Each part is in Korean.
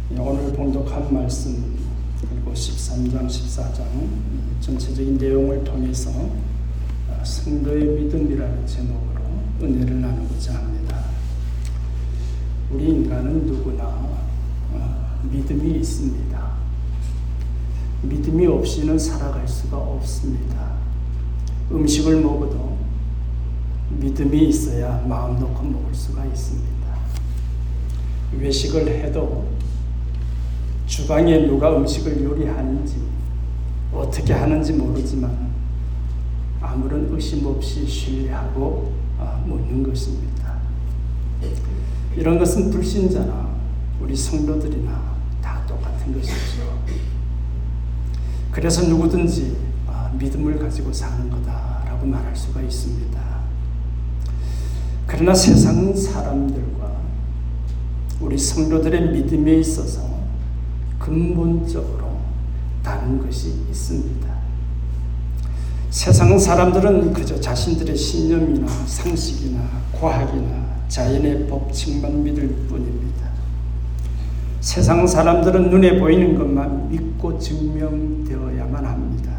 오늘 봉독한 말씀 그리고 13장, 14장 전체적인 내용을 통해서 성도의 믿음이라는 제목으로 은혜를 나누고자 합니다. 우리 인간은 누구나 믿음이 있습니다. 믿음이 없이는 살아갈 수가 없습니다. 음식을 먹어도 믿음이 있어야 마음 놓고 먹을 수가 있습니다. 외식을 해도 주방에 누가 음식을 요리하는지 어떻게 하는지 모르지만 아무런 의심 없이 신뢰하고 먹는 것입니다. 이런 것은 불신자나 우리 성도들이나 다 똑같은 것이죠. 그래서 누구든지 믿음을 가지고 사는 거다라고 말할 수가 있습니다. 그러나 세상 사람들과 우리 성도들의 믿음에 있어서 근본적으로 다른 것이 있습니다. 세상 사람들은 그저 자신들의 신념이나 상식이나 과학이나 자연의 법칙만 믿을 뿐입니다. 세상 사람들은 눈에 보이는 것만 믿고 증명되어야만 합니다.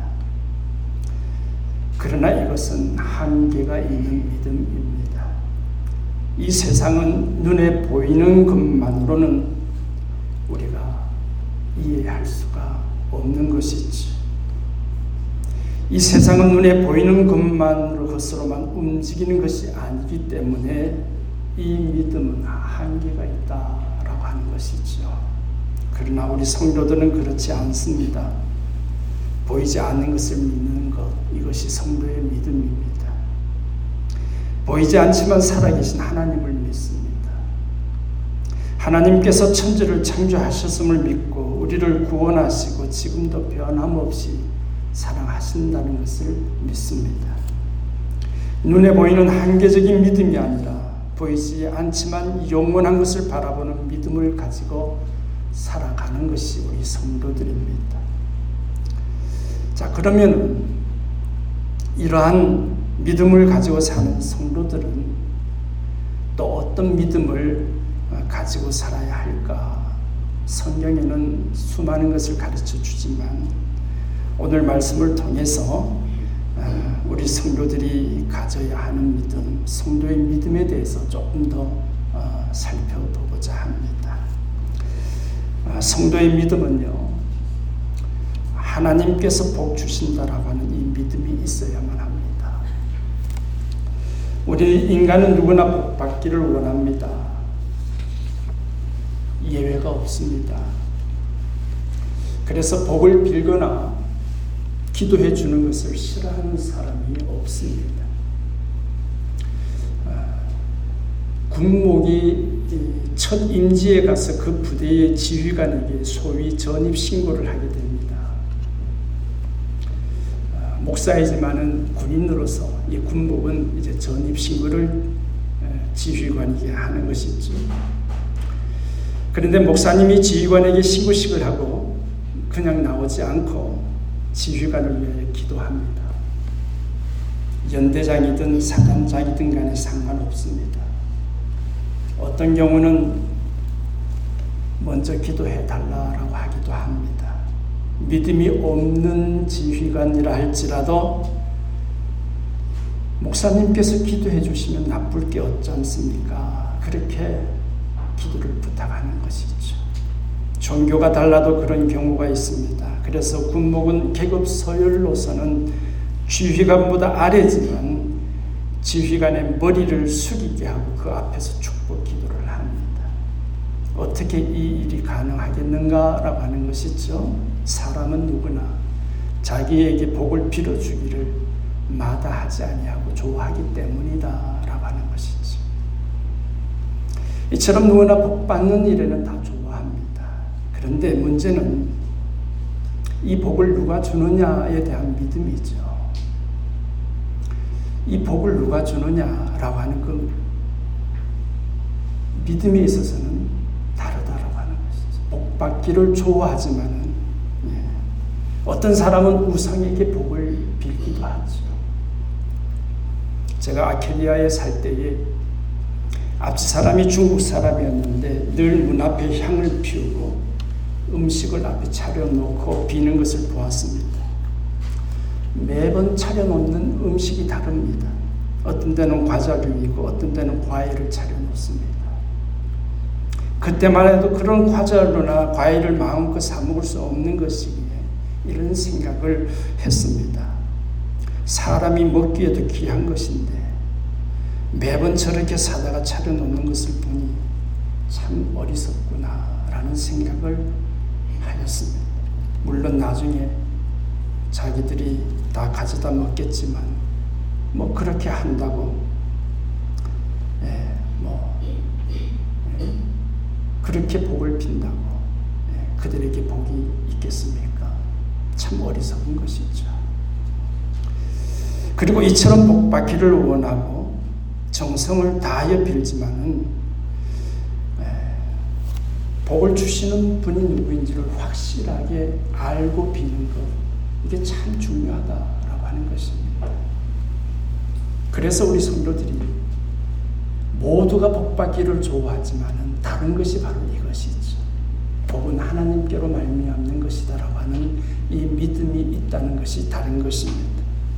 그러나 이것은 한계가 있는 믿음입니다. 이 세상은 눈에 보이는 것만으로는 우리가 이해할 수가 없는 것이지. 이 세상은 눈에 보이는 것으로만 움직이는 것이 아니기 때문에 이 믿음은 한계가 있다라고 하는 것이죠. 그러나 우리 성도들은 그렇지 않습니다. 보이지 않는 것을 믿는 것, 이것이 성도의 믿음입니다. 보이지 않지만 살아계신 하나님을 믿습니다. 하나님께서 천지를 창조하셨음을 믿고 우리를 구원하시고 지금도 변함없이 사랑하신다는 것을 믿습니다. 눈에 보이는 한계적인 믿음이 아니라 보이지 않지만 영원한 것을 바라보는 믿음을 가지고 살아가는 것이 우리 성도들입니다. 자, 그러면 이러한 믿음을 가지고 사는 성도들은 또 어떤 믿음을 가지고 살아야 할까? 성경에는 수많은 것을 가르쳐 주지만 오늘 말씀을 통해서 우리 성도들이 가져야 하는 믿음, 성도의 믿음에 대해서 조금 더 살펴보고자 합니다. 성도의 믿음은요, 하나님께서 복 주신다라고 하는 이 믿음이 있어야만 합니다. 우리 인간은 누구나 복 받기를 원합니다. 예외가 없습니다. 그래서 복을 빌거나 기도해 주는 것을 싫어하는 사람이 없습니다. 군목이 첫 임지에 가서 그 부대의 지휘관에게 소위 전입 신고를 하게 됩니다. 목사이지만은 군인으로서 이 군목은 이제 전입 신고를 지휘관에게 하는 것이죠. 그런데 목사님이 지휘관에게 신고식을 하고 그냥 나오지 않고 지휘관을 위해 기도합니다. 연대장이든 사단장이든 간에 상관없습니다. 어떤 경우는 먼저 기도해 달라라고 하기도 합니다. 믿음이 없는 지휘관이라 할지라도 목사님께서 기도해 주시면 나쁠 게 없지 않습니까? 그렇게 기도를 부탁하는 것이죠. 종교가 달라도 그런 경우가 있습니다. 그래서 군목은 계급 서열로서는 지휘관보다 아래지만 지휘관의 머리를 숙이게 하고 그 앞에서 축복 기도를 합니다. 어떻게 이 일이 가능하겠는가라고 하는 것이죠. 사람은 누구나 자기에게 복을 빌어주기를 마다하지 아니하고 좋아하기 때문이다라고 하는 것이죠. 이처럼 누구나 복 받는 일에는 다 좋아합니다. 그런데 문제는 이 복을 누가 주느냐에 대한 믿음이죠. 이 복을 누가 주느냐라고 하는 그 믿음에 있어서는 다르다라고 하는 것이죠. 복 받기를 좋아하지만은 어떤 사람은 우상에게 복을 빌기도 하죠. 제가 아케리아에 살 때에 앞집 사람이 중국 사람이었는데 늘 문 앞에 향을 피우고 음식을 앞에 차려놓고 비는 것을 보았습니다. 매번 차려놓는 음식이 다릅니다. 어떤 때는 과자류이고 어떤 때는 과일을 차려놓습니다. 그때만 해도 그런 과자류나 과일을 마음껏 사 먹을 수 없는 것이기에 이런 생각을 했습니다. 사람이 먹기에도 귀한 것인데 매번 저렇게 사다가 차려놓는 것을 보니 참 어리석구나라는 생각을 하였습니다. 물론 나중에 자기들이 다 가져다 먹겠지만 뭐 그렇게 한다고 그렇게 복을 빈다고 그들에게 복이 있겠습니까? 참 어리석은 것이죠. 그리고 이처럼 복 받기를 원하고 정성을 다하여 빌지만은 복을 주시는 분이 누구인지를 확실하게 알고 비는 것, 이게 참 중요하다라고 하는 것입니다. 그래서 우리 성도들이 모두가 복 받기를 좋아하지만은 다른 것이 바로 이것이죠. 복은 하나님께로 말미암는 것이다라고 하는 이 믿음이 있다는 것이 다른 것입니다.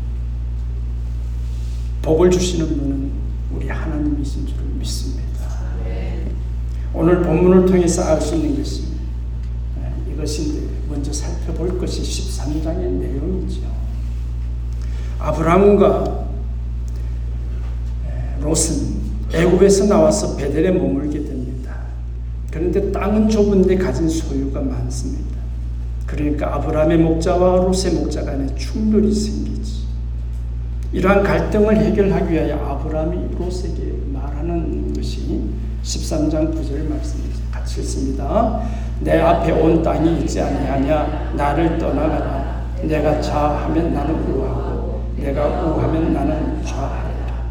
복을 주시는 분은 우리 하나님이신 줄을 믿습니다. 오늘 본문을 통해서 알 수 있는 것이 이것인데 먼저 살펴볼 것이 13장의 내용이죠. 아브라함과 롯은 애굽에서 나와서 베델에 머물게 됩니다. 그런데 땅은 좁은데 가진 소유가 많습니다. 그러니까 아브라함의 목자와 롯의 목자 간에 충돌이 생기지. 이러한 갈등을 해결하기 위하여 아브라함이 롯에게 말하는 것이 13장 9절 말씀입니다. 같이 읽습니다. 내 앞에 온 땅이 있지 아니하냐? 나를 떠나가라. 내가 좌하면 나는 우하고 내가 우하면 나는 좌하리라.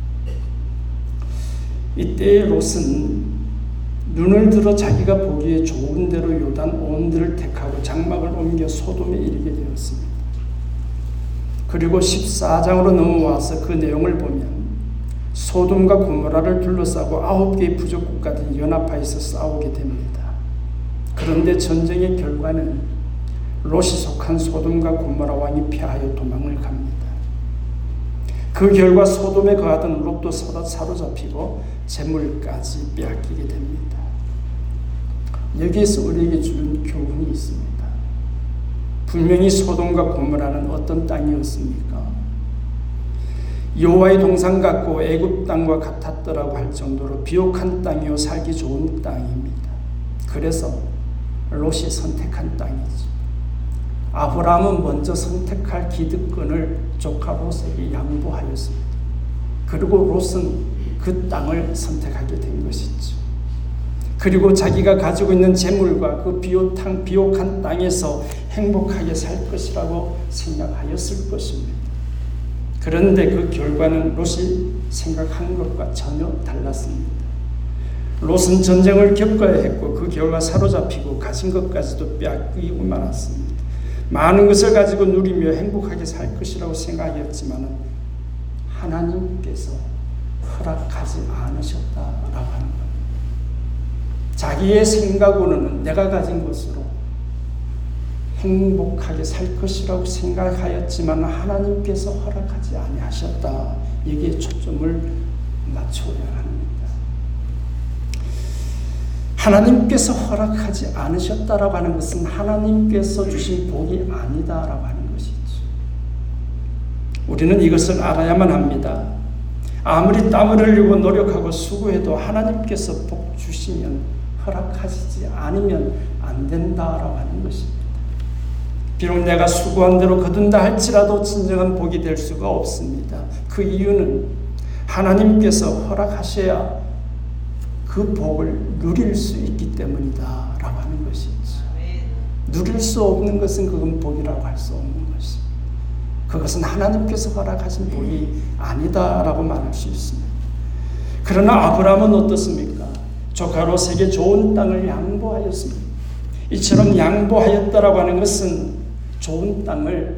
이때 롯은 눈을 들어 자기가 보기에 좋은 대로 요단 온 들을 택하고 장막을 옮겨 소돔에 이르게 되었습니다. 그리고 14장으로 넘어와서 그 내용을 보면 소돔과 고모라를 둘러싸고 9개의 부족 국가들이 연합하여서 싸우게 됩니다. 그런데 전쟁의 결과는 롯이 속한 소돔과 고모라 왕이 패하여 도망을 갑니다. 그 결과 소돔에 거하던 롯도 사로잡히고 재물까지 빼앗기게 됩니다. 여기에서 우리에게 주는 교훈이 있습니다. 분명히 소돔과 고모라는 어떤 땅이었습니까? 여호와의 동산 같고 애굽 땅과 같았더라고 할 정도로 비옥한 땅이요 살기 좋은 땅입니다. 그래서 롯이 선택한 땅이죠. 아브라함은 먼저 선택할 기득권을 조카 롯에게 양보하였습니다. 그리고 롯은 그 땅을 선택하게 된 것이죠. 그리고 자기가 가지고 있는 재물과 그 비옥한 땅에서 행복하게 살 것이라고 생각하였을 것입니다. 그런데 그 결과는 롯이 생각한 것과 전혀 달랐습니다. 롯은 전쟁을 겪어야 했고 그 결과 사로잡히고 가진 것까지도 빼앗기고 말았습니다. 많은 것을 가지고 누리며 행복하게 살 것이라고 생각했지만 하나님께서 허락하지 않으셨다라고 하는 겁니다. 자기의 생각으로는 내가 가진 것으로 행복하게 살 것이라고 생각하였지만 하나님께서 허락하지 아니하셨다. 여기에 초점을 맞춰야 합니다. 하나님께서 허락하지 않으셨다라고 하는 것은 하나님께서 주신 복이 아니다라고 하는 것이죠. 우리는 이것을 알아야만 합니다. 아무리 땀을 흘리고 노력하고 수고해도 하나님께서 복 주시면 허락하시지 않으면 안 된다라고 하는 것입니다. 비록 내가 수고한 대로 거둔다 할지라도 진정한 복이 될 수가 없습니다. 그 이유는 하나님께서 허락하셔야 그 복을 누릴 수 있기 때문이다 라고 하는 것이죠. 누릴 수 없는 것은 그건 복이라고 할 수 없는 것입니다. 그것은 하나님께서 허락하신 복이 아니다 라고 말할 수 있습니다. 그러나 아브라함은 어떻습니까? 조카 롯에게 좋은 땅을 양보하였습니다. 이처럼 양보하였다라고 하는 것은 좋은 땅을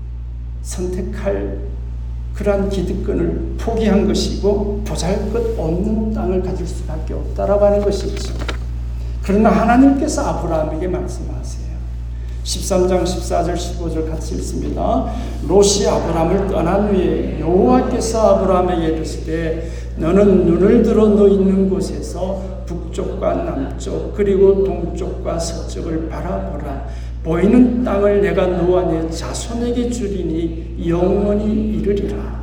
선택할 그러한 기득권을 포기한 것이고 보잘것 없는 땅을 가질 수밖에 없다라고 하는 것이죠. 그러나 하나님께서 아브라함에게 말씀하세요. 13장 14절 15절 같이 읽습니다. 롯이 아브라함을 떠난 후에 여호와께서 아브라함에게 이르시되 너는 눈을 들어 너 있는 곳에서 북쪽과 남쪽 그리고 동쪽과 서쪽을 바라보라. 보이는 땅을 내가 너와 네 자손에게 주리니 영원히 이르리라.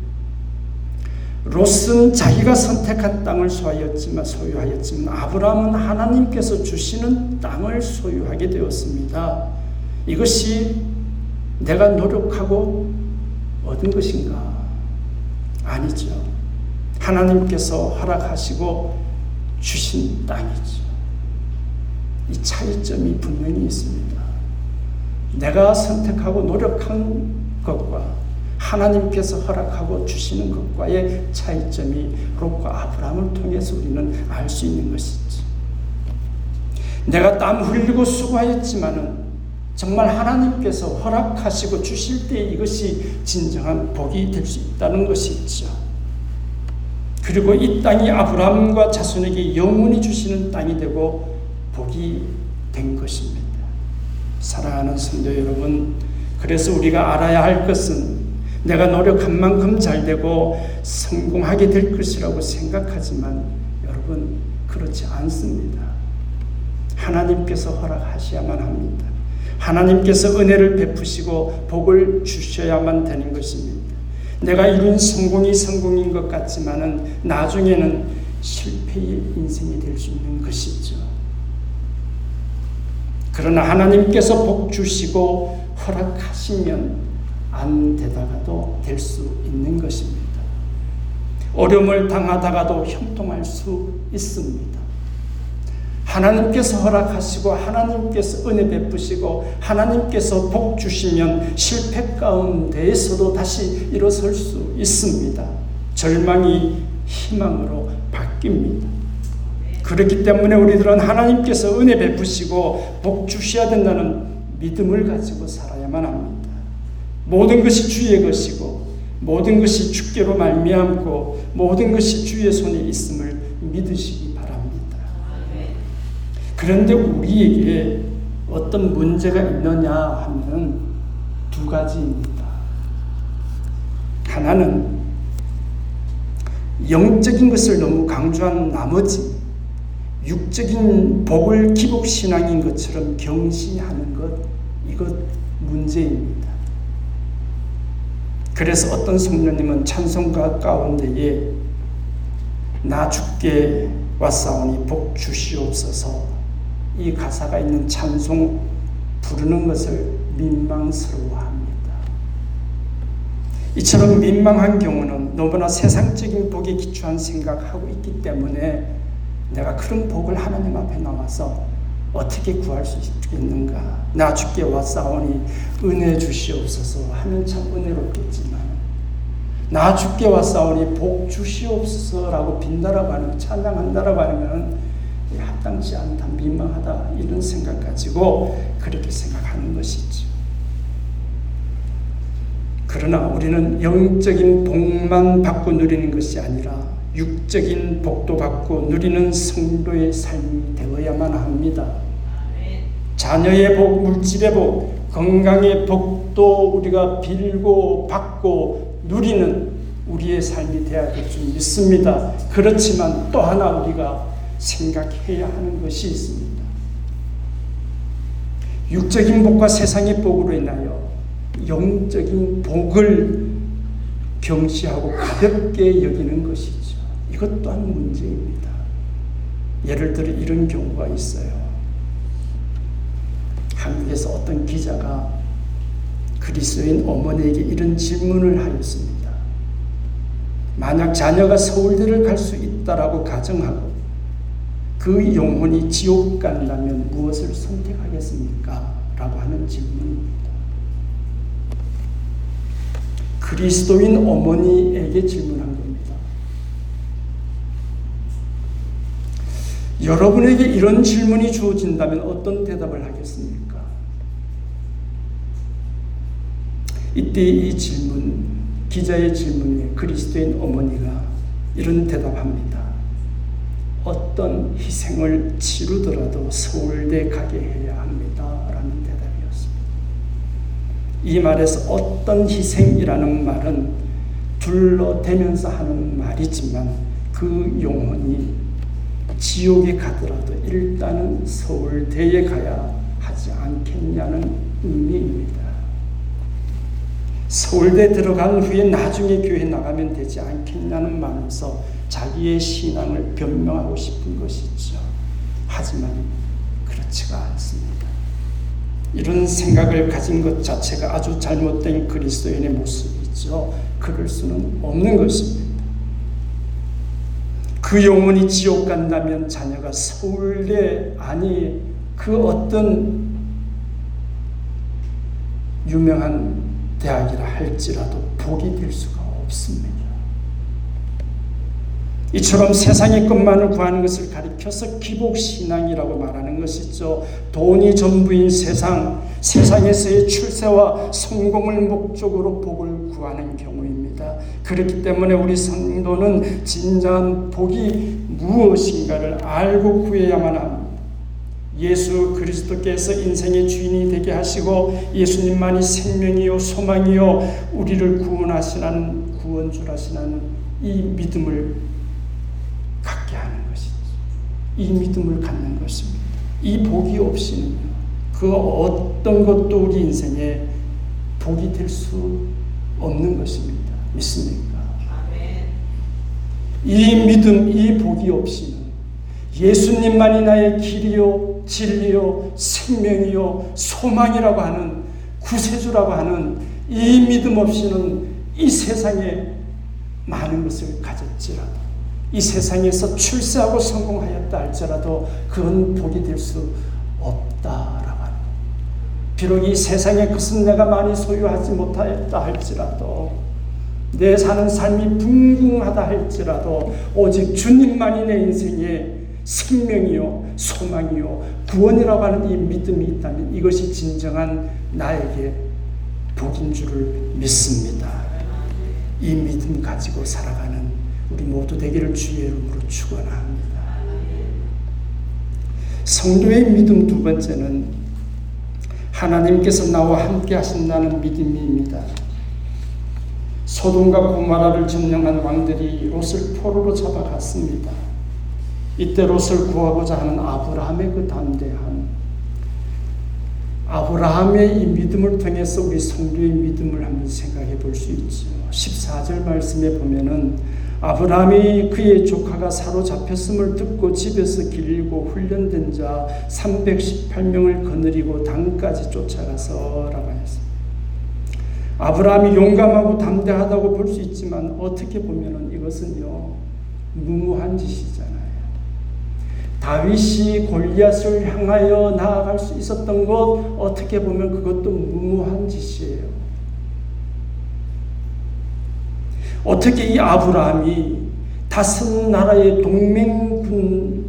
롯은 자기가 선택한 땅을 소유하였지만 아브라함은 하나님께서 주시는 땅을 소유하게 되었습니다. 이것이 내가 노력하고 얻은 것인가? 아니죠. 하나님께서 허락하시고 주신 땅이죠. 이 차이점이 분명히 있습니다. 내가 선택하고 노력한 것과 하나님께서 허락하고 주시는 것과의 차이점이 롯과 아브라함을 통해서 우리는 알 수 있는 것이지. 내가 땀 흘리고 수고하였지만은 정말 하나님께서 허락하시고 주실 때 이것이 진정한 복이 될 수 있다는 것이 있죠. 그리고 이 땅이 아브라함과 자손에게 영원히 주시는 땅이 되고 복이 된 것입니다. 사랑하는 성도 여러분, 그래서 우리가 알아야 할 것은 내가 노력한 만큼 잘되고 성공하게 될 것이라고 생각하지만 여러분 그렇지 않습니다. 하나님께서 허락하셔야만 합니다. 하나님께서 은혜를 베푸시고 복을 주셔야만 되는 것입니다. 내가 이룬 성공이 성공인 것 같지만은 나중에는 실패의 인생이 될 수 있는 것이죠. 그러나 하나님께서 복 주시고 허락하시면 안 되다가도 될 수 있는 것입니다. 어려움을 당하다가도 형통할 수 있습니다. 하나님께서 허락하시고 하나님께서 은혜 베푸시고 하나님께서 복 주시면 실패 가운데에서도 다시 일어설 수 있습니다. 절망이 희망으로 바뀝니다. 그렇기 때문에 우리들은 하나님께서 은혜 베푸시고 복 주셔야 된다는 믿음을 가지고 살아야만 합니다. 모든 것이 주의 것이고 모든 것이 주께로 말미암고 모든 것이 주의 손에 있음을 믿으시기 바랍니다. 그런데 우리에게 어떤 문제가 있느냐 하면 두 가지입니다. 하나는 영적인 것을 너무 강조한 나머지 육적인 복을 기복신앙인 것처럼 경시하는 것, 이것 문제입니다. 그래서 어떤 성도님은 찬송가 가운데에 나 주께 왔사오니 복 주시옵소서 이 가사가 있는 찬송 부르는 것을 민망스러워합니다. 이처럼 민망한 경우는 너무나 세상적인 복에 기초한 생각하고 있기 때문에 내가 그런 복을 하나님 앞에 나와서 어떻게 구할 수 있겠는가? 나 주께 왔사오니 은혜 주시옵소서 하면 참 은혜롭겠지만 나 주께 왔사오니 복 주시옵소서라고 빈다라고 하는 찬양한다라고 하면 합당치 않다, 민망하다 이런 생각 가지고 그렇게 생각하는 것이죠. 그러나 우리는 영적인 복만 받고 누리는 것이 아니라 육적인 복도 받고 누리는 성도의 삶이 되어야만 합니다. 자녀의 복, 물질의 복, 건강의 복도 우리가 빌고 받고 누리는 우리의 삶이 되어야 될 줄 믿습니다. 그렇지만 또 하나 우리가 생각해야 하는 것이 있습니다. 육적인 복과 세상의 복으로 인하여 영적인 복을 경시하고 가볍게 여기는 것이죠. 이것 또한 문제입니다. 예를 들어 이런 경우가 있어요. 한국에서 어떤 기자가 그리스도인 어머니에게 이런 질문을 하였습니다. 만약 자녀가 서울대를 갈 수 있다라고 가정하고 그 영혼이 지옥 간다면 무엇을 선택하겠습니까? 라고 하는 질문입니다. 그리스도인 어머니에게 질문한 겁니다. 여러분에게 이런 질문이 주어진다면 어떤 대답을 하겠습니까? 이때 이 질문, 기자의 질문에 그리스도인 어머니가 이런 대답합니다. 어떤 희생을 치르더라도 서울대 가게 해야 합니다. 라는 대답이었습니다. 이 말에서 어떤 희생이라는 말은 둘러대면서 하는 말이지만 그 용언이 지옥에 가더라도 일단은 서울대에 가야 하지 않겠냐는 의미입니다. 서울대 들어간 후에 나중에 교회 나가면 되지 않겠냐는 말로서 자기의 신앙을 변명하고 싶은 것이죠. 하지만 그렇지가 않습니다. 이런 생각을 가진 것 자체가 아주 잘못된 그리스도인의 모습이죠. 그럴 수는 없는 것입니다. 그 영혼이 지옥 간다면 자녀가 서울대 아니 그 어떤 유명한 대학이라 할지라도 복이 될 수가 없습니다. 이처럼 세상의 것만을 구하는 것을 가리켜서 기복신앙이라고 말하는 것이죠. 돈이 전부인 세상에서의 출세와 성공을 목적으로 복을 구하는 경우입니다. 그렇기 때문에 우리 성도는 진정한 복이 무엇인가를 알고 구해야만 합니다. 예수 그리스도께서 인생의 주인이 되게 하시고 예수님만이 생명이요 소망이요 우리를 구원하시라는 구원주라시라는 이 믿음을 갖게 하는 것이죠. 이 믿음을 갖는 것입니다. 이 복이 없이는요, 그 어떤 것도 우리 인생에 복이 될 수 없는 것입니다. 믿습니까? 이 믿음, 이 복이 없이는 예수님만이 나의 길이요 진리요 생명이요 소망이라고 하는 구세주라고 하는 이 믿음 없이는 이 세상에 많은 것을 가졌지라도 이 세상에서 출세하고 성공하였다 할지라도 그건 복이 될 수 없다라고 하는, 비록 이 세상의 것은 내가 많이 소유하지 못하였다 할지라도 내 사는 삶이 풍부하다 할지라도 오직 주님만이 내 인생의 생명이요 소망이요 구원이라고 하는 이 믿음이 있다면 이것이 진정한 나에게 복인 줄을 믿습니다. 이 믿음 가지고 살아가는 우리 모두 되기를 주의 이름으로 축원합니다. 성도의 믿음 두 번째는 하나님께서 나와 함께 하신다는 믿음입니다. 소돔과 고모라를 점령한 왕들이 롯을 포로로 잡아갔습니다. 이때 롯을 구하고자 하는 아브라함의 그 담대함, 아브라함의 이 믿음을 통해서 우리 성도의 믿음을 한번 생각해 볼 수 있죠. 14절 말씀에 보면은 아브라함이 그의 조카가 사로잡혔음을 듣고 집에서 길고 훈련된 자 318명을 거느리고 단까지 쫓아가서 라고 했습니다. 아브라함이 용감하고 담대하다고 볼 수 있지만 어떻게 보면은 이것은요 무모한 짓이잖아요. 다윗이 골리앗을 향하여 나아갈 수 있었던 것 어떻게 보면 그것도 무모한 짓이에요. 어떻게 이 아브라함이 다섯 나라의 동맹군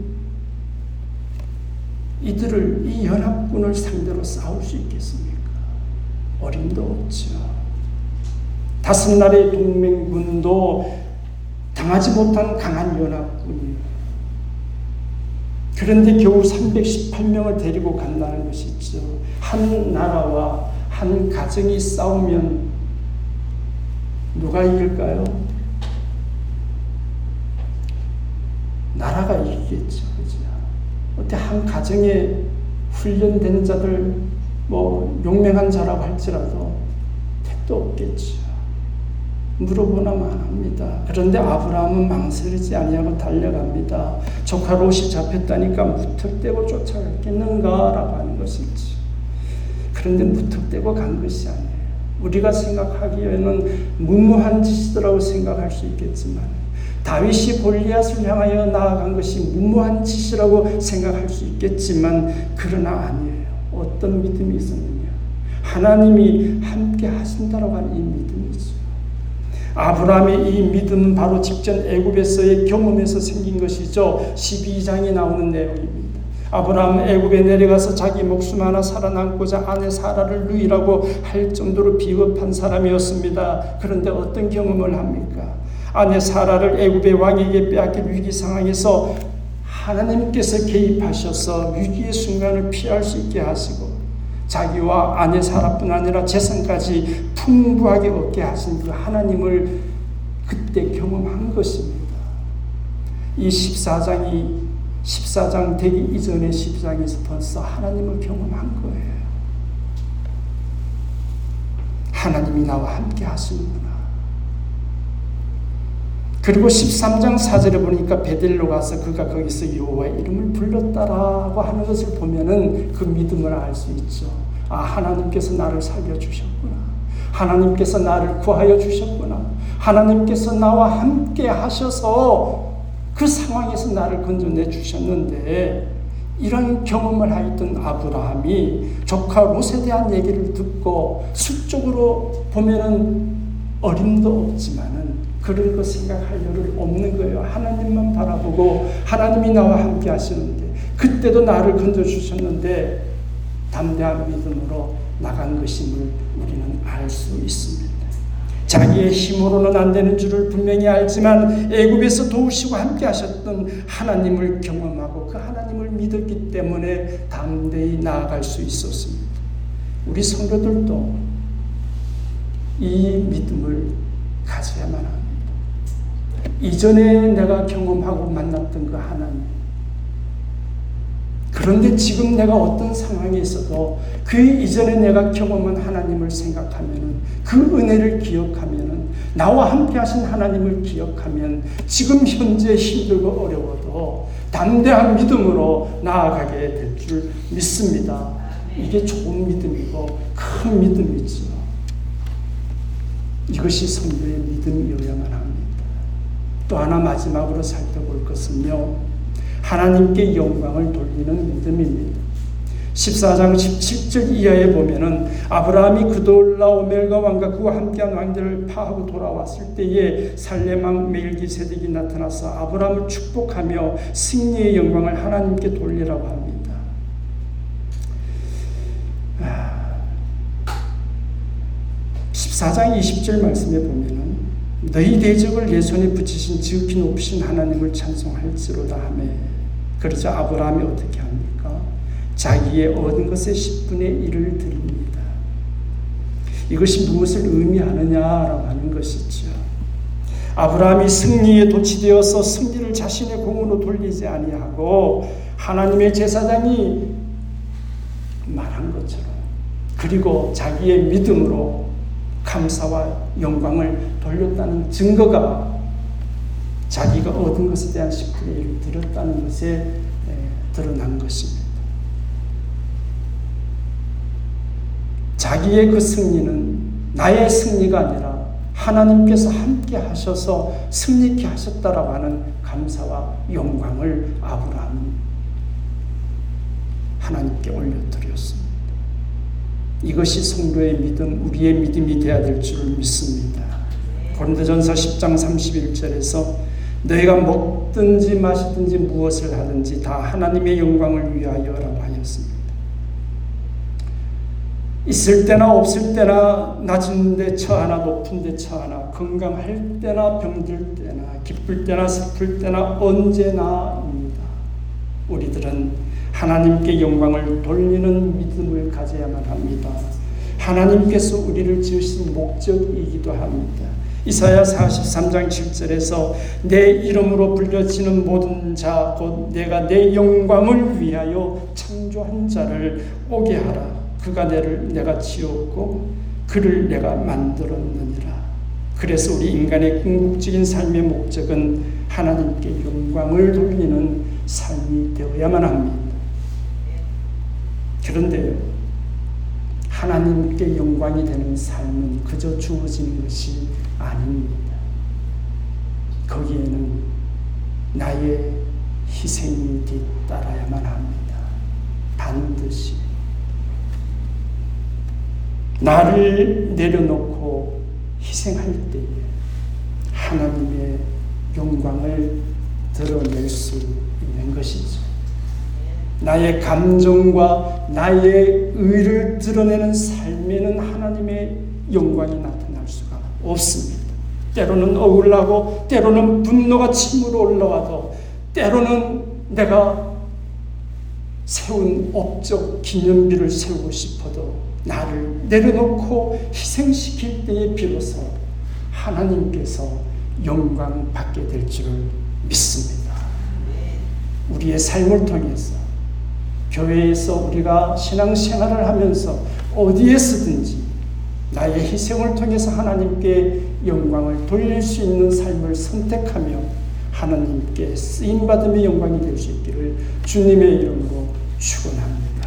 이들을 이 연합군을 상대로 싸울 수 있겠습니까? 어림도 없죠. 다섯 나라의 동맹군도 당하지 못한 강한 연합군이에요. 그런데 겨우 318명을 데리고 간다는 것이죠. 한 나라와 한 가정이 싸우면 누가 이길까요? 나라가 이기겠죠. 그죠? 어때 한 가정에 훈련된 자들, 용맹한 자라고 할지라도 택도 없겠죠. 물어보나만 합니다. 그런데 아브라함은 망설이지 아니하고 달려갑니다. 조카 롯이 잡혔다니까 무턱대고 쫓아갔겠는가라고 하는 것이지. 그런데 무턱대고 간 것이 아니에요. 우리가 생각하기에는 무모한 짓이라고 생각할 수 있겠지만 다윗이 골리앗을 향하여 나아간 것이 무모한 짓이라고 생각할 수 있겠지만 그러나 아니에요. 어떤 믿음이 있었느냐? 하나님이 함께 하신다라고 하는 이 믿음이죠. 아브라함의 이 믿음은 바로 직전 애굽에서의 경험에서 생긴 것이죠. 12장에 나오는 내용입니다. 아브라함은 애굽에 내려가서 자기 목숨 하나 살아남고자 아내 사라를 누이라고 할 정도로 비겁한 사람이었습니다. 그런데 어떤 경험을 합니까? 아내 사라를 애굽의 왕에게 빼앗길 위기 상황에서 하나님께서 개입하셔서 위기의 순간을 피할 수 있게 하시고 자기와 아내 사라뿐 아니라 재산까지 풍부하게 얻게 하신 그 하나님을 그때 경험한 것입니다. 이 14장 되기 이전의 12장에서 벌써 하나님을 경험한 거예요. 하나님이 나와 함께 하시는구나. 그리고 13장 4절에 보니까 베델로 가서 그가 거기서 여호와의 이름을 불렀다라고 하는 것을 보면은 그 믿음을 알 수 있죠. 아, 하나님께서 나를 살려주셨구나. 하나님께서 나를 구하여 주셨구나. 하나님께서 나와 함께 하셔서 그 상황에서 나를 건져내 주셨는데, 이런 경험을 하였던 아브라함이 조카 롯에 대한 얘기를 듣고 수적으로 보면은 어림도 없지만은 그런 거 생각할 여를 없는 거예요. 하나님만 바라보고 하나님이 나와 함께 하시는데, 그때도 나를 건져주셨는데 담대한 믿음으로 나간 것임을 우리는 알 수 있습니다. 자기의 힘으로는 안 되는 줄을 분명히 알지만 애굽에서 도우시고 함께 하셨던 하나님을 경험하고 그 하나님을 믿었기 때문에 담대히 나아갈 수 있었습니다. 우리 성도들도 이 믿음을 가져야만 합니다. 이전에 내가 경험하고 만났던 그 하나님, 그런데 지금 내가 어떤 상황에 있어도 그 이전에 내가 경험한 하나님을 생각하면은, 그 은혜를 기억하면은, 나와 함께 하신 하나님을 기억하면 지금 현재 힘들고 어려워도 담대한 믿음으로 나아가게 될 줄 믿습니다. 이게 좋은 믿음이고 큰 믿음이죠. 이것이 성도의 믿음이어야만 합니다. 또 하나 마지막으로 살펴볼 것은요, 하나님께 영광을 돌리는 믿음입니다. 14장 17절 이하에 보면은 아브라함이 그돌라오멜과 왕과 그와 함께한 왕들을 파하고 돌아왔을 때에 살렘왕 멜기세덱이 나타나서 아브라함을 축복하며 승리의 영광을 하나님께 돌리라고 합니다. 14장 20절 말씀에 보면은 너희 대적을 내 손에 붙이신 지극히 높으신 하나님을 찬송할지로다 하며, 그러자 아브라함이 어떻게 합니까? 자기의 얻은 것의 10분의 1을 드립니다. 이것이 무엇을 의미하느냐라고 하는 것이죠. 아브라함이 승리에 도취되어서 승리를 자신의 공으로 돌리지 아니하고 하나님의 제사장이 말한 것처럼, 그리고 자기의 믿음으로 감사와 영광을 돌렸다는 증거가 자기가 얻은 것에 대한 10분의 1을 드렸다는 것에 드러난 것입니다. 자기의 그 승리는 나의 승리가 아니라 하나님께서 함께 하셔서 승리케 하셨다라고 하는 감사와 영광을 아브라함은 하나님께 올려드렸습니다. 이것이 성도의 믿음, 우리의 믿음이 되어야 될 줄 믿습니다. 고린도전서 10장 31절에서 너희가 먹든지 마시든지 무엇을 하든지 다 하나님의 영광을 위하여라고 하였습니다. 있을 때나 없을 때나, 낮은 데 처하나 높은 데 처하나, 건강할 때나 병들 때나, 기쁠 때나 슬플 때나 언제나입니다. 우리들은 하나님께 영광을 돌리는 믿음을 가져야만 합니다. 하나님께서 우리를 지으신 목적이기도 합니다. 이사야 43장 7절에서 내 이름으로 불려지는 모든 자 곧 내가 내 영광을 위하여 창조한 자를 오게 하라. 그가 내가 지었고 그를 내가 만들었느니라. 그래서 우리 인간의 궁극적인 삶의 목적은 하나님께 영광을 돌리는 삶이 되어야만 합니다. 그런데요, 하나님께 영광이 되는 삶은 그저 주어지는 것이 아닙니다. 거기에는 나의 희생이 뒤따라야만 합니다. 반드시 나를 내려놓고 희생할 때에 하나님의 영광을 드러낼 수 있는 것이죠. 나의 감정과 나의 의를 드러내는 삶에는 하나님의 영광이 나타날 수가 없습니다. 때로는 억울하고 때로는 분노가 침으로 올라와도 때로는 내가 세운 업적 기념비를 세우고 싶어도 나를 내려놓고 희생시킬 때에 비로소 하나님께서 영광 받게 될 줄을 믿습니다. 우리의 삶을 통해서 교회에서 우리가 신앙생활을 하면서 어디에서든지 나의 희생을 통해서 하나님께 영광을 돌릴 수 있는 삶을 선택하며 하나님께 쓰임받음의 영광이 될 수 있기를 주님의 이름으로 축원합니다.